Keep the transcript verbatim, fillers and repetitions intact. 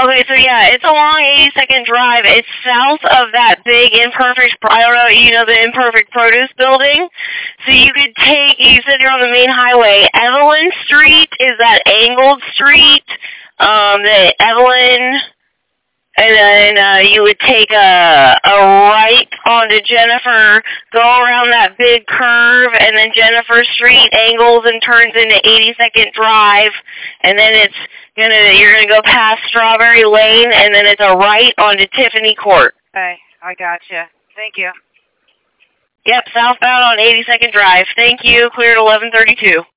Okay, so yeah, it's along eighty-second Drive. It's south of that big Imperfect, I don't know, you know, the Imperfect Produce building. So you could take, you said you're on the main highway. Evelyn Street is that angled street. Um, the Evelyn, and then uh, you would take a, a right onto Jennifer, go around that big curve, and then Jennifer Street angles and turns into eighty-second Drive, and then it's gonna you're gonna go past Strawberry Lane, and then it's a right onto Tiffany Court. Okay, I gotcha. Thank you. Yep, southbound on eighty-second Drive. Thank you. Cleared eleven thirty-two.